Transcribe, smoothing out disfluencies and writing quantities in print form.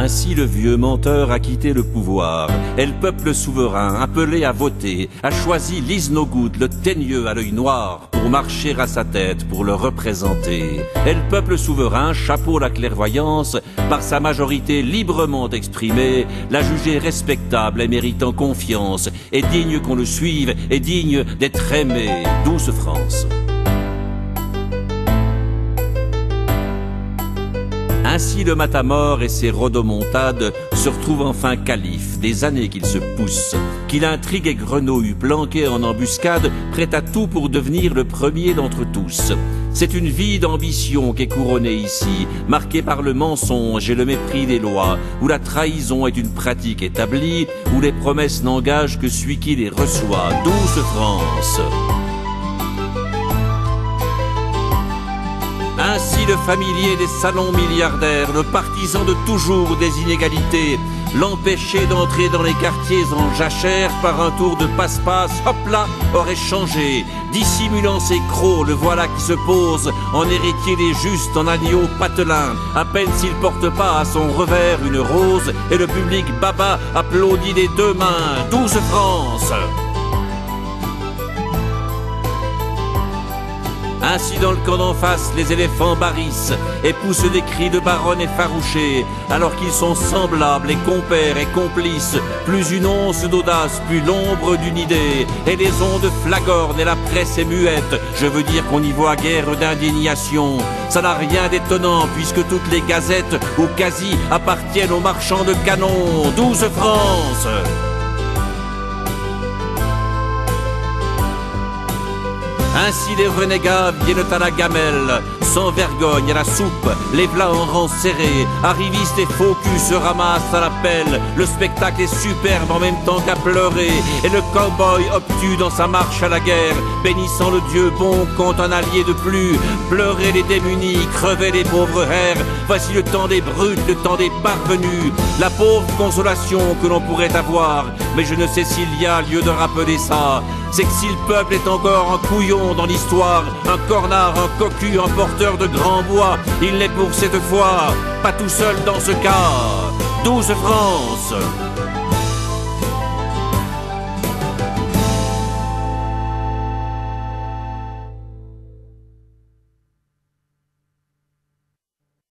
Ainsi le vieux menteur a quitté le pouvoir, et le peuple souverain, appelé à voter, a choisi Lise Nogoud, le teigneux à l'œil noir, pour marcher à sa tête, pour le représenter. Et le peuple souverain, chapeau la clairvoyance, par sa majorité librement exprimée, l'a jugé respectable et méritant confiance, et digne qu'on le suive, et digne d'être aimé. Douce France. Ainsi le matamor et ses rodomontades se retrouvent enfin calife, des années qu'il se pousse, qu'il intrigue et grenouille, planqué en embuscade, prêt à tout pour devenir le premier d'entre tous. C'est une vie d'ambition qui est couronnée ici, marquée par le mensonge et le mépris des lois, où la trahison est une pratique établie, où les promesses n'engagent que celui qui les reçoit. Douce France. Ainsi le familier des salons milliardaires, le partisan de toujours des inégalités, l'empêcher d'entrer dans les quartiers en jachère par un tour de passe-passe, hop là, aurait changé. Dissimulant ses crocs, le voilà qui se pose en héritier des justes, en agneau patelin, à peine s'il porte pas à son revers une rose, et le public baba applaudit des deux mains. Douce France. Ainsi dans le camp d'en face, les éléphants barrissent et poussent des cris de baronne effarouchés, alors qu'ils sont semblables et compères et complices, plus une once d'audace, plus l'ombre d'une idée, et les ondes flagornent et la presse est muette, je veux dire qu'on y voit guère d'indignation. Ça n'a rien d'étonnant puisque toutes les gazettes, ou quasi, appartiennent aux marchands de canons. Douce France. Ainsi les renégats viennent à la gamelle, sans vergogne à la soupe, les plats en rang serré, arrivistes et faux culs se ramassent à la pelle, le spectacle est superbe en même temps qu'à pleurer, et le cow-boy obtus dans sa marche à la guerre, bénissant le Dieu bon compte un allié de plus, pleurer les démunis, crever les pauvres hères, voici le temps des brutes, le temps des parvenus, la pauvre consolation que l'on pourrait avoir, mais je ne sais s'il y a lieu de rappeler ça, c'est que si le peuple est encore un couillon dans l'histoire, un cornard, un cocu, un porteur de grand bois, il n'est pour cette fois pas tout seul dans ce cas. Douce France.